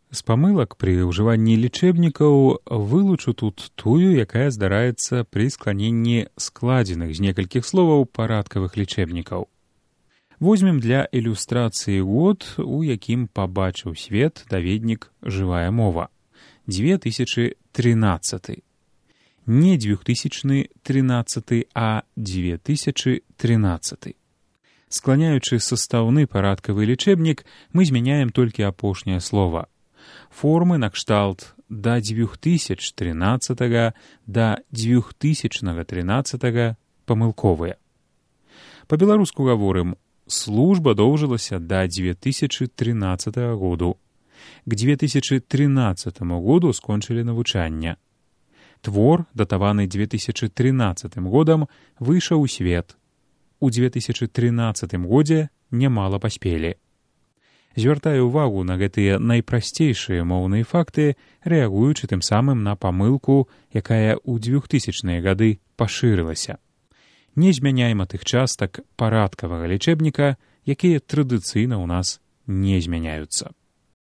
З памылак пры ўжыванні лічэбнікаў вылучу тут тую, якая здараецца пры скланенні складзеных з некалькіх словаў парадкавых лічэбнікаў. Возьмем для ілюстрацыі год, у якім пабачыў свет даведнік «Жывая мова» – 2013. Не 2013, а 2013. Скланяючы састаўны парадкавы лічэбнік, мы змяняем толькі апошняе слова. Формы накшталт да 2013 да 2013 памылковыя. Па-беларуску гаворым: служба доўжылася да 2013 году. К 2013 году скончылі навучанне. Твор, датаваны 2013 годам, выйшаў у свет. У 2013 годзе нямала паспелі. Звяртаю увагу на гэтыя найпрасцейшыя моўныя факты, рэагуючы тым самым на памылку, якая ў 2000-е гады пашырылася. Не змяняйма тых частак парадкавага лічэбніка, якія традыцыйна ў нас не змяняюцца.